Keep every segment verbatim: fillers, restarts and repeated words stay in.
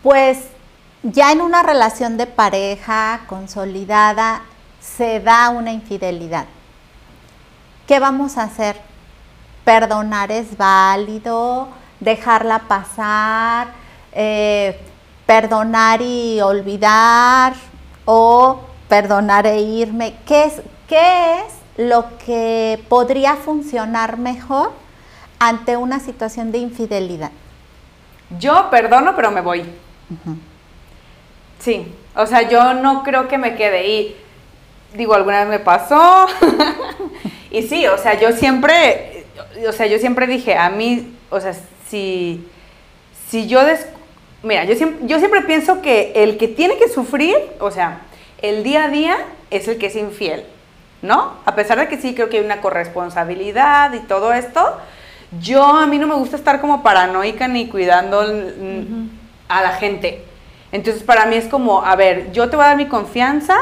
Pues ya en una relación de pareja consolidada se da una infidelidad. ¿Qué vamos a hacer? Perdonar es válido, dejarla pasar, eh, perdonar y olvidar o perdonar e irme. ¿Qué es, qué es lo que podría funcionar mejor ante una situación de infidelidad? Yo perdono, pero me voy. Uh-huh. Sí, o sea, yo no creo que me quede. Y digo, alguna vez me pasó. Y sí, o sea, yo siempre, o sea, yo siempre dije, a mí, o sea, si, si yo, des, mira, yo siempre, yo siempre pienso que el que tiene que sufrir, o sea, el día a día es el que es infiel, ¿no? A pesar de que sí creo que hay una corresponsabilidad y todo esto, yo a mí no me gusta estar como paranoica ni cuidando uh-huh. a la gente. Entonces para mí es como, a ver, yo te voy a dar mi confianza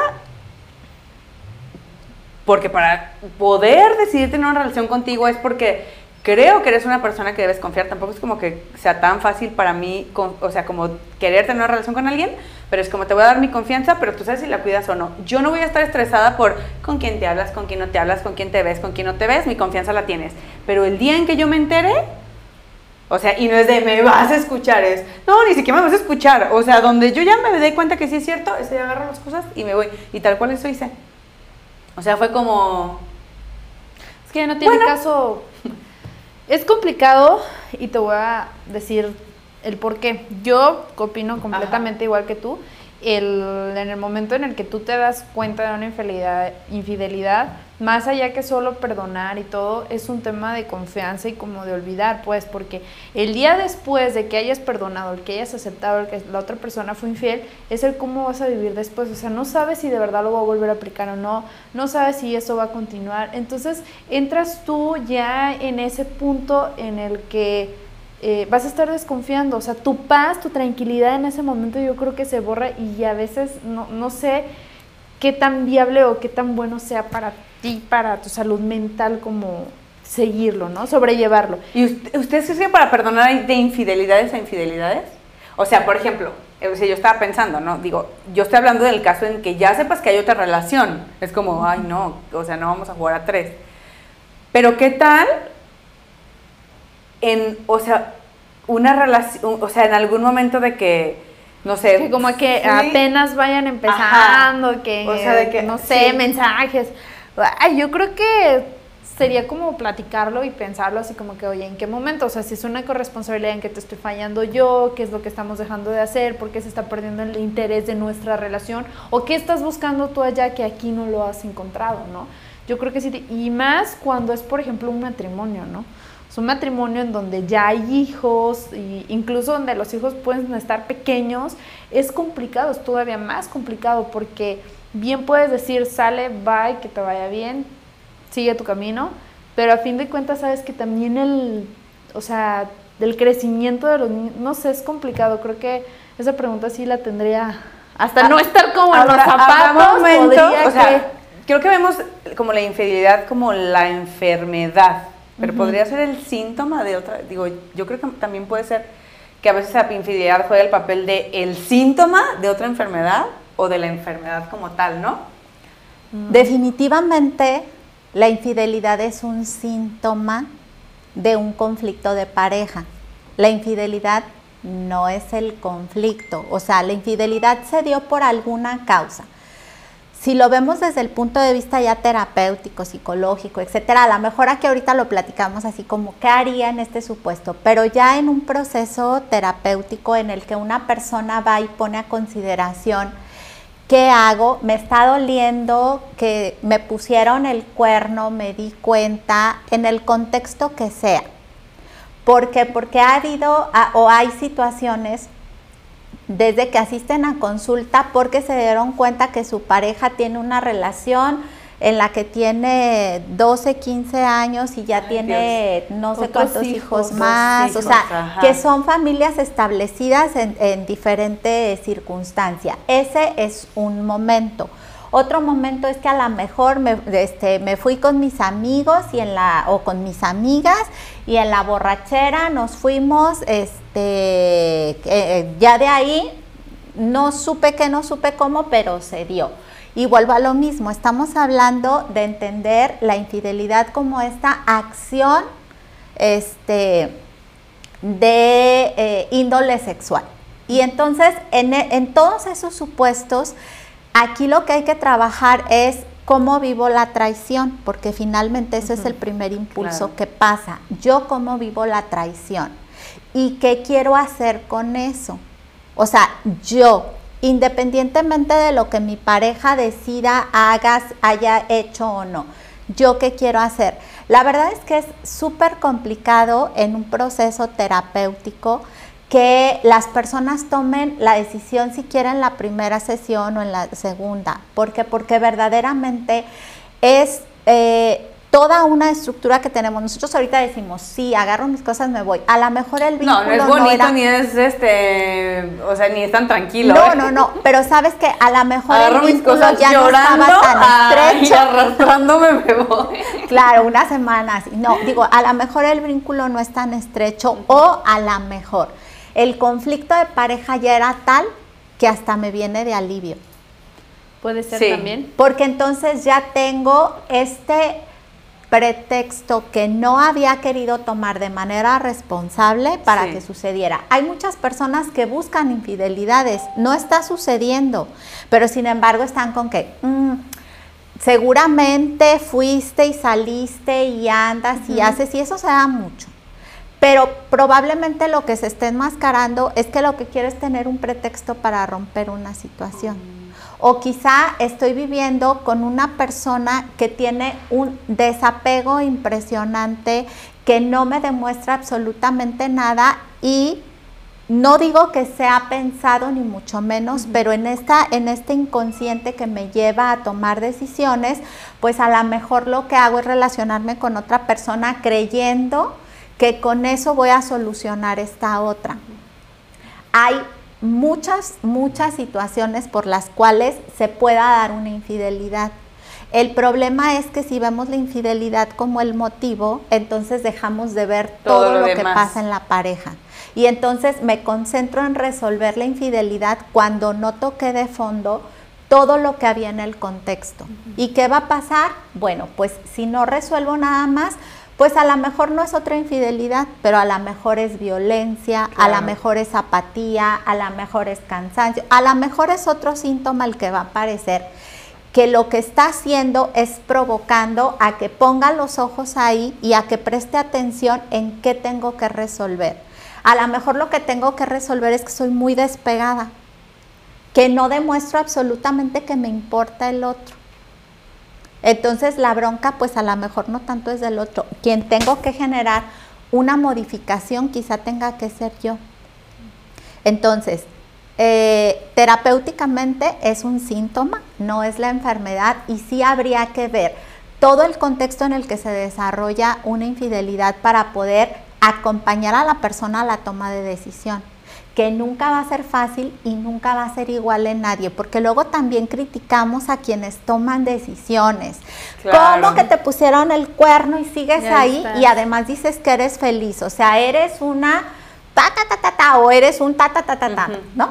porque para poder decidir tener una relación contigo es porque creo que eres una persona que debes confiar. Tampoco es como que sea tan fácil para mí, con, o sea, como querer tener una relación con alguien, pero es como te voy a dar mi confianza, pero tú sabes si la cuidas o no. Yo no voy a estar estresada por con quién te hablas, con quién no te hablas, con quién te ves, con quién no te ves, mi confianza la tienes. Pero el día en que yo me entere, o sea, y no es de me vas a escuchar, es, no, ni siquiera me vas a escuchar. O sea, donde yo ya me dé cuenta que sí es cierto, es de agarrar las cosas y me voy. Y tal cual eso hice. O sea, fue como... Es que ya no tiene bueno. caso... Es complicado y te voy a decir el por qué. Yo opino completamente Ajá. igual que tú. El, en el momento en el que tú te das cuenta de una infidelidad, infidelidad, más allá que solo perdonar y todo, es un tema de confianza y como de olvidar, pues, porque el día después de que hayas perdonado, el que hayas aceptado, el que la otra persona fue infiel, es el cómo vas a vivir después. O sea, no sabes si de verdad lo va a volver a aplicar o no, no sabes si eso va a continuar. Entonces, entras tú ya en ese punto en el que Eh, vas a estar desconfiando, o sea, tu paz, tu tranquilidad en ese momento yo creo que se borra y a veces no, no sé qué tan viable o qué tan bueno sea para ti, para tu salud mental como seguirlo, ¿no? Sobrellevarlo. ¿Y usted, usted se sigue para perdonar de infidelidades a infidelidades? O sea, por ejemplo, o sea, yo estaba pensando, ¿no? Digo, yo estoy hablando del caso en que ya sepas que hay otra relación, es como, ay no, o sea, no vamos a jugar a tres. Pero ¿qué tal? En, o sea, una relación, o sea, en algún momento de que, no sé. Que como que sí. apenas vayan empezando, Ajá. que, o sea, de que, no sé, sí. mensajes. Ay, yo creo que sería como platicarlo y pensarlo así como que, oye, ¿en qué momento? O sea, si es una corresponsabilidad en que te estoy fallando yo, ¿qué es lo que estamos dejando de hacer? ¿Por qué se está perdiendo el interés de nuestra relación? ¿O qué estás buscando tú allá que aquí no lo has encontrado, no? Yo creo que sí, y más cuando es, por ejemplo, un matrimonio, ¿no? Es un matrimonio en donde ya hay hijos, e incluso donde los hijos pueden estar pequeños, es complicado, es todavía más complicado, porque bien puedes decir, sale, bye, que te vaya bien, sigue tu camino, pero a fin de cuentas sabes que también el, o sea, del crecimiento de los niños, no sé, es complicado. Creo que esa pregunta sí la tendría, hasta a, no estar como en los zapatos, momento, o sea, que... creo que vemos como la infidelidad como la enfermedad, pero uh-huh. podría ser el síntoma de otra, digo, yo creo que también puede ser que a veces la infidelidad juega el papel de el síntoma de otra enfermedad o de la enfermedad como tal, ¿no? Uh-huh. Definitivamente la infidelidad es un síntoma de un conflicto de pareja. La infidelidad no es el conflicto, o sea, la infidelidad se dio por alguna causa. Si lo vemos desde el punto de vista ya terapéutico, psicológico, etcétera, a lo mejor aquí ahorita lo platicamos así como qué haría en este supuesto, pero ya en un proceso terapéutico en el que una persona va y pone a consideración ¿qué hago? Me está doliendo que me pusieron el cuerno, me di cuenta, en el contexto que sea. ¿Por qué? Porque ha habido a, o hay situaciones desde que asisten a consulta porque se dieron cuenta que su pareja tiene una relación en la que tiene doce, quince años y ya Ay, tiene Dios. no sé Otros cuántos hijos, hijos más, hijos, o sea, ajá. que son familias establecidas en, en diferentes circunstancias. Ese es un momento. Otro momento es que a lo mejor me, este, me fui con mis amigos y en la, o con mis amigas y en la borrachera nos fuimos este, este, eh, ya de ahí no supe qué, no supe cómo, pero se dio. Y vuelvo a lo mismo, estamos hablando de entender la infidelidad como esta acción este, de eh, índole sexual. Y entonces, en, en todos esos supuestos, aquí lo que hay que trabajar es cómo vivo la traición, porque finalmente ese uh-huh. es el primer impulso claro. que pasa. Yo cómo vivo la traición y qué quiero hacer con eso. O sea, yo, independientemente de lo que mi pareja decida, haga, haya hecho o no, ¿yo qué quiero hacer? La verdad es que es súper complicado en un proceso terapéutico que las personas tomen la decisión si quieren la primera sesión o en la segunda. ¿Por qué? Porque verdaderamente es eh, toda una estructura que tenemos. Nosotros ahorita decimos, sí, agarro mis cosas, me voy. A lo mejor el vínculo no, no es bonito, no era... ni es este, o sea, ni es tan tranquilo. No, ¿eh? no, no, pero sabes que a lo mejor agarro el vínculo mis cosas ya llorando, no estaba tan estrecho. Ay, arrastrándome me voy. Claro, una semana así. No, digo, a lo mejor el vínculo no es tan estrecho o a lo mejor el conflicto de pareja ya era tal que hasta me viene de alivio. Puede ser sí. también. Porque entonces ya tengo este pretexto que no había querido tomar de manera responsable para sí. que sucediera. Hay muchas personas que buscan infidelidades, no está sucediendo, pero sin embargo están con que mmm, seguramente fuiste y saliste y andas uh-huh. y haces, y eso se da mucho. Pero probablemente lo que se esté enmascarando es que lo que quiero es tener un pretexto para romper una situación. Mm. O quizá estoy viviendo con una persona que tiene un desapego impresionante, que no me demuestra absolutamente nada y no digo que sea pensado ni mucho menos, mm. pero en, esta, en este inconsciente que me lleva a tomar decisiones, pues a lo mejor lo que hago es relacionarme con otra persona creyendo que con eso voy a solucionar esta otra. Hay muchas, muchas situaciones por las cuales se pueda dar una infidelidad. El problema es que si vemos la infidelidad como el motivo, entonces dejamos de ver todo, todo lo, lo que pasa en la pareja. Y entonces me concentro en resolver la infidelidad cuando no toqué de fondo todo lo que había en el contexto. Uh-huh. ¿Y qué va a pasar? Bueno, pues si no resuelvo nada más, pues a lo mejor no es otra infidelidad, pero a lo mejor es violencia, claro. a lo mejor es apatía, a lo mejor es cansancio, a lo mejor es otro síntoma el que va a aparecer, que lo que está haciendo es provocando a que ponga los ojos ahí y a que preste atención en qué tengo que resolver. A lo mejor lo que tengo que resolver es que soy muy despegada, que no demuestro absolutamente que me importa el otro. Entonces la bronca pues a lo mejor no tanto es del otro. Quien tengo que generar una modificación quizá tenga que ser yo. Entonces, eh, terapéuticamente es un síntoma, no es la enfermedad y sí habría que ver todo el contexto en el que se desarrolla una infidelidad para poder acompañar a la persona a la toma de decisión, que nunca va a ser fácil y nunca va a ser igual en nadie, porque luego también criticamos a quienes toman decisiones. Claro. ¿Cómo que te pusieron el cuerno y sigues ya ahí estás. Y además dices que eres feliz? O sea, eres una ta ta ta ta ta o eres un ta ta ta ta ta, uh-huh. ¿no?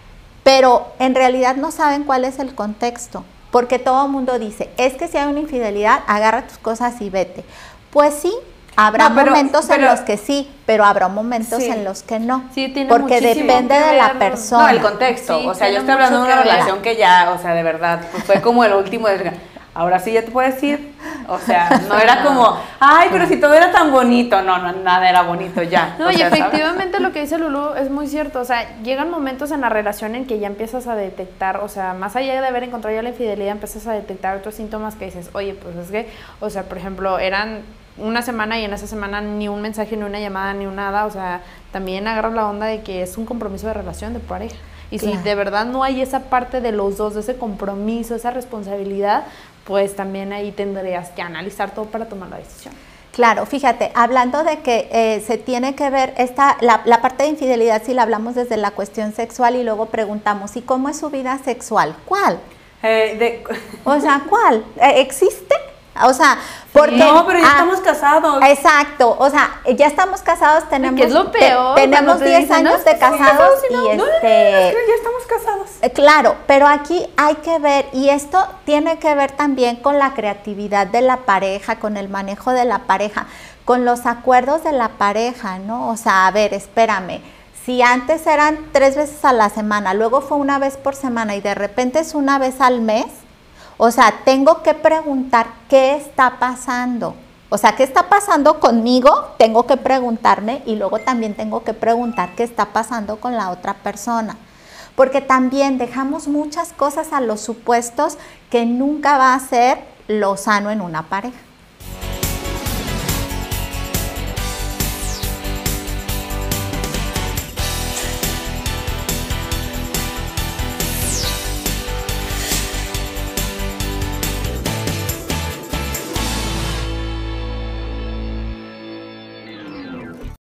Pero en realidad no saben cuál es el contexto, porque todo el mundo dice, es que si hay una infidelidad, agarra tus cosas y vete. Pues sí, habrá no, pero, momentos pero, en los que sí, pero habrá momentos sí. en los que no, sí, tiene porque depende de la persona. No, el contexto, sí, o sea, yo estoy hablando de una relación que ya, o sea, de verdad, pues fue como el último, de, ahora sí ya te puedes ir, o sea, no era como, ay, pero si todo era tan bonito, no, no, nada era bonito ya. No, o y sea, efectivamente ¿sabes? Lo que dice Lulú es muy cierto, o sea, llegan momentos en la relación en que ya empiezas a detectar, o sea, más allá de haber encontrado ya la infidelidad, empiezas a detectar otros síntomas que dices, oye, pues es que, o sea, por ejemplo, eran una semana y en esa semana ni un mensaje, ni una llamada, ni un nada, o sea, también agarras la onda de que es un compromiso de relación, de pareja. Y claro. si de verdad no hay esa parte de los dos, de ese compromiso, esa responsabilidad, pues también ahí tendrías que analizar todo para tomar la decisión. Claro, fíjate, hablando de que eh, se tiene que ver esta, la, la parte de infidelidad, si la hablamos desde la cuestión sexual y luego preguntamos, ¿y cómo es su vida sexual? ¿Cuál? Eh, de... O sea, ¿cuál? ¿Existe? O sea, Porque, no, pero ya ah, estamos casados. Exacto, o sea, ya estamos casados, tenemos... ¿Qué es lo peor? Te, tenemos diez años de casados y no, este... No, no, no, ya estamos casados. Eh, claro, pero aquí hay que ver, y esto tiene que ver también con la creatividad de la pareja, con el manejo de la pareja, con los acuerdos de la pareja, ¿no? O sea, a ver, espérame, si antes eran tres veces a la semana, luego fue una vez por semana y de repente es una vez al mes, o sea, tengo que preguntar qué está pasando. O sea, ¿qué está pasando conmigo? Tengo que preguntarme y luego también tengo que preguntar qué está pasando con la otra persona. Porque también dejamos muchas cosas a los supuestos que nunca va a ser lo sano en una pareja.